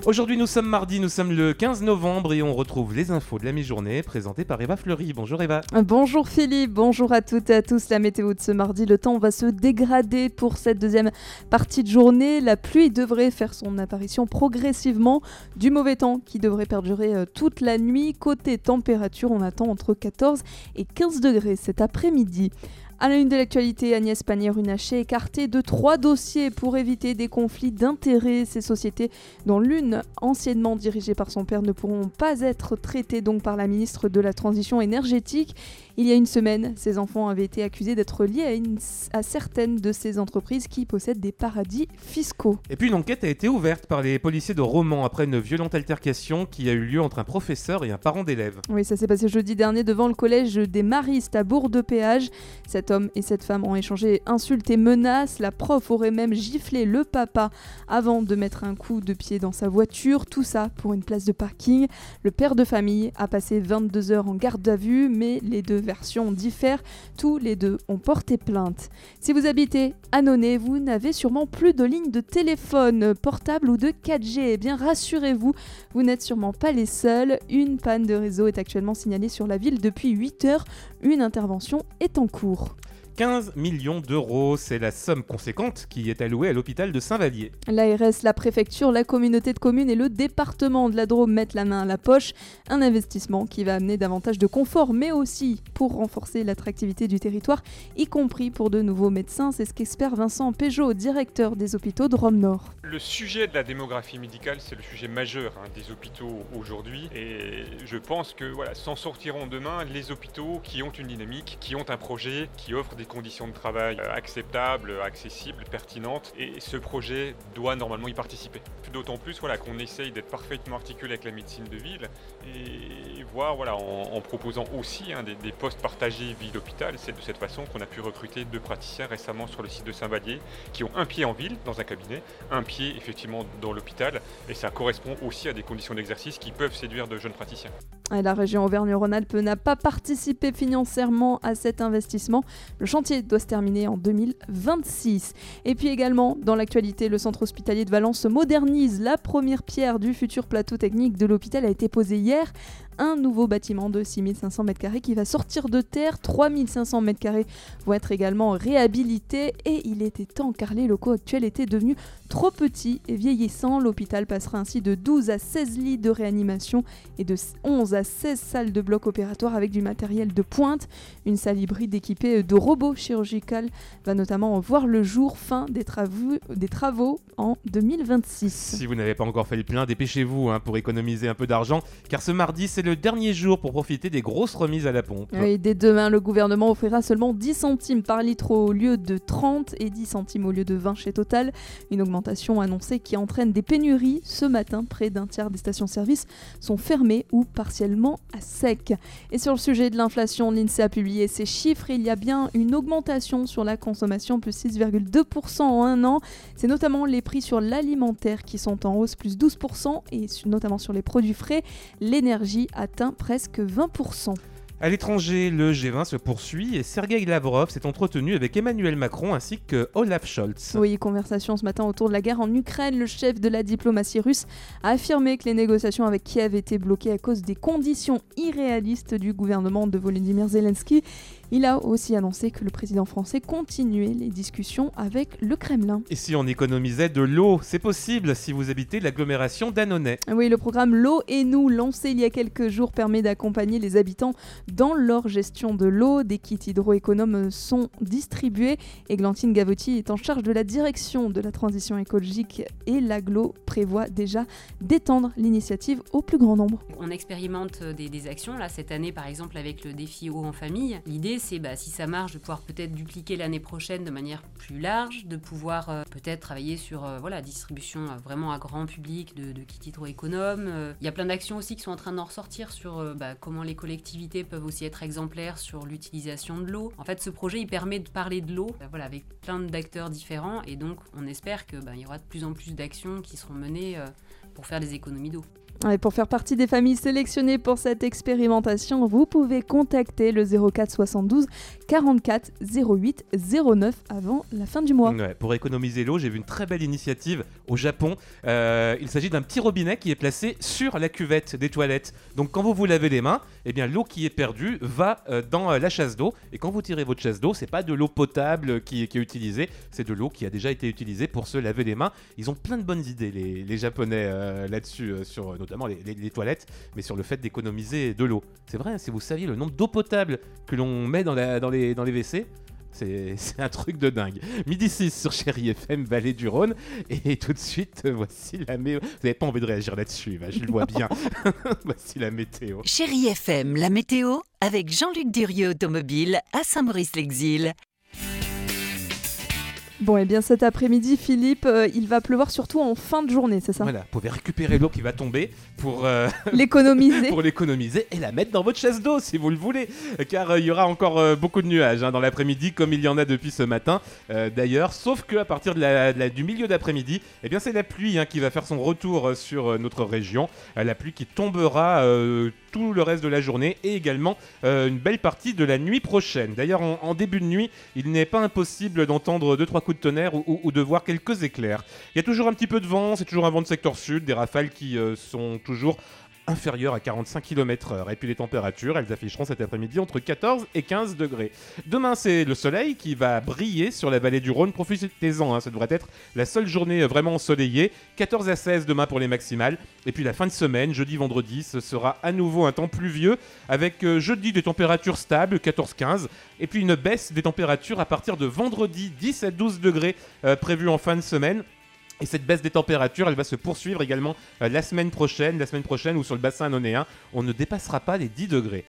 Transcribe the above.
Aujourd'hui nous sommes mardi, nous sommes le 15 novembre et on retrouve les infos de la mi-journée présentées par Eva Fleury. Bonjour Eva. Bonjour Philippe, bonjour à toutes et à tous. La météo de ce mardi, le temps va se dégrader pour cette deuxième partie de journée. La pluie devrait faire son apparition progressivement. Du mauvais temps qui devrait perdurer toute la nuit. Côté température, on attend entre 14 et 15 degrés cet après-midi. À la une de l'actualité, Agnès Pannier-Runacher écartée de 3 dossiers pour éviter des conflits d'intérêts. Ces sociétés, dont l'une anciennement dirigée par son père, ne pourront pas être traitées donc par la ministre de la Transition énergétique. Il y a une semaine, ces enfants avaient été accusés d'être liés à certaines de ces entreprises qui possèdent des paradis fiscaux. Et puis une enquête a été ouverte par les policiers de Romans après une violente altercation qui a eu lieu entre un professeur et un parent d'élève. Oui, ça s'est passé jeudi dernier devant le collège des Maristes à Bourg-de-Péage. Cet homme et cette femme ont échangé insultes et menaces. La prof aurait même giflé le papa avant de mettre un coup de pied dans sa voiture. Tout ça pour une place de parking. Le père de famille a passé 22 heures en garde à vue, mais les deux versions diffèrent. Tous les deux ont porté plainte. Si vous habitez à Nonay, vous n'avez sûrement plus de ligne de téléphone portable ou de 4G. Eh bien, rassurez-vous, vous n'êtes sûrement pas les seuls. Une panne de réseau est actuellement signalée sur la ville depuis 8 heures. Une intervention est en cours. 15 millions d'euros, c'est la somme conséquente qui est allouée à l'hôpital de Saint-Vallier. L'ARS, la préfecture, la communauté de communes et le département de la Drôme mettent la main à la poche. Un investissement qui va amener davantage de confort, mais aussi pour renforcer l'attractivité du territoire, y compris pour de nouveaux médecins. C'est ce qu'espère Vincent Péjot, directeur des hôpitaux de Rome-Nord. Le sujet de la démographie médicale, c'est le sujet majeur des hôpitaux aujourd'hui. Et je pense que s'en sortiront demain les hôpitaux qui ont une dynamique, qui ont un projet, qui offrent des conditions de travail acceptables, accessibles, pertinentes, et ce projet doit normalement y participer. D'autant plus qu'on essaye d'être parfaitement articulé avec la médecine de ville et voir en proposant aussi des postes partagés ville-hôpital. C'est de cette façon qu'on a pu recruter 2 praticiens récemment sur le site de Saint-Vallier qui ont un pied en ville dans un cabinet, un pied effectivement dans l'hôpital, et ça correspond aussi à des conditions d'exercice qui peuvent séduire de jeunes praticiens. La région Auvergne-Rhône-Alpes n'a pas participé financièrement à cet investissement. Le chantier doit se terminer en 2026. Et puis également, dans l'actualité, le centre hospitalier de Valence se modernise. La première pierre du futur plateau technique de l'hôpital a été posée hier. Un nouveau bâtiment de 6500 m² qui va sortir de terre. 3500 m² vont être également réhabilités. Et il était temps car les locaux actuels étaient devenus trop petits et vieillissants. L'hôpital passera ainsi de 12 à 16 lits de réanimation et de 11 à 16 salles de bloc opératoire avec du matériel de pointe. Une salle hybride équipée de robots chirurgicaux va notamment voir le jour, fin des travaux en 2026. Si vous n'avez pas encore fait le plein, dépêchez-vous pour économiser un peu d'argent, car ce mardi c'est le dernier jour pour profiter des grosses remises à la pompe. Oui, dès demain, le gouvernement offrira seulement 10 centimes par litre au lieu de 30 et 10 centimes au lieu de 20 chez Total. Une augmentation annoncée qui entraîne des pénuries. Ce matin, près d'un tiers des stations-service sont fermées ou partiellement à sec. Et sur le sujet de l'inflation, l'INSEE a publié ses chiffres. Il y a bien une augmentation sur la consommation, plus 6,2% en un an. C'est notamment les prix sur l'alimentaire qui sont en hausse, plus 12%, et notamment sur les produits frais. L'énergie atteint presque 20%. À l'étranger, le G20 se poursuit et Sergueï Lavrov s'est entretenu avec Emmanuel Macron ainsi que Olaf Scholz. Oui, conversation ce matin autour de la guerre en Ukraine. Le chef de la diplomatie russe a affirmé que les négociations avec Kiev étaient bloquées à cause des conditions irréalistes du gouvernement de Volodymyr Zelensky. Il a aussi annoncé que le président français continuait les discussions avec le Kremlin. Et si on économisait de l'eau, c'est possible si vous habitez l'agglomération d'Annonay. Oui, le programme L'eau et nous, lancé il y a quelques jours, permet d'accompagner les habitants dans leur gestion de l'eau. Des kits hydro-économes sont distribués. Églantine Gavotti est en charge de la direction de la transition écologique et l'agglo prévoit déjà d'étendre l'initiative au plus grand nombre. On expérimente des actions, là cette année par exemple avec le défi eau en famille. L'idée c'est si ça marche de pouvoir peut-être dupliquer l'année prochaine de manière plus large, de pouvoir peut-être travailler sur distribution vraiment à grand public de kits hydro-économes. Il y a plein d'actions aussi qui sont en train d'en ressortir sur comment les collectivités peuvent aussi être exemplaires sur l'utilisation de l'eau. En fait ce projet il permet de parler de l'eau avec plein d'acteurs différents et donc on espère qu'il y aura de plus en plus d'actions qui seront menées pour faire des économies d'eau. Et pour faire partie des familles sélectionnées pour cette expérimentation, vous pouvez contacter le 04 72 44 08 09 avant la fin du mois. Ouais, pour économiser l'eau, j'ai vu une très belle initiative au Japon. Il s'agit d'un petit robinet qui est placé sur la cuvette des toilettes. Donc quand vous vous lavez les mains, eh bien, l'eau qui est perdue va dans la chasse d'eau. Et quand vous tirez votre chasse d'eau, c'est pas de l'eau potable qui est utilisée, c'est de l'eau qui a déjà été utilisée pour se laver les mains. Ils ont plein de bonnes idées, les Japonais, là-dessus, sur notamment les toilettes, mais sur le fait d'économiser de l'eau. C'est vrai, hein, si vous saviez le nombre d'eau potable que l'on met dans les WC, c'est un truc de dingue. Midi 6 sur Chérie FM, Vallée du Rhône. Et tout de suite, voici la météo. Vous n'avez pas envie de réagir là-dessus, je le vois bien. Voici la météo. Chérie FM, la météo, avec Jean-Luc Durieux Automobile à Saint-Maurice-l'Exil. Bon, et bien cet après-midi, Philippe, il va pleuvoir surtout en fin de journée, c'est ça ? Voilà, vous pouvez récupérer l'eau qui va tomber pour l'économiser. Pour l'économiser et la mettre dans votre chasse d'eau si vous le voulez, car il y aura encore beaucoup de nuages dans l'après-midi, comme il y en a depuis ce matin d'ailleurs, sauf qu'à partir du milieu d'après-midi, eh bien c'est la pluie qui va faire son retour sur notre région, la pluie qui tombera tout le reste de la journée et également une belle partie de la nuit prochaine. D'ailleurs, en début de nuit, il n'est pas impossible d'entendre 2-3 coups de tonnerre ou de voir quelques éclairs. Il y a toujours un petit peu de vent, c'est toujours un vent de secteur sud, des rafales qui sont toujours inférieures à 45 km/h. Et puis les températures, elles afficheront cet après-midi entre 14 et 15 degrés. Demain, c'est le soleil qui va briller sur la vallée du Rhône. Profitez-en, ça devrait être la seule journée vraiment ensoleillée. 14 à 16 demain pour les maximales. Et puis la fin de semaine, jeudi, vendredi, ce sera à nouveau un temps pluvieux avec jeudi des températures stables, 14-15. Et puis une baisse des températures à partir de vendredi, 10 à 12 degrés prévus en fin de semaine. Et cette baisse des températures, elle va se poursuivre également la semaine prochaine où sur le bassin annonéen, on ne dépassera pas les 10 degrés.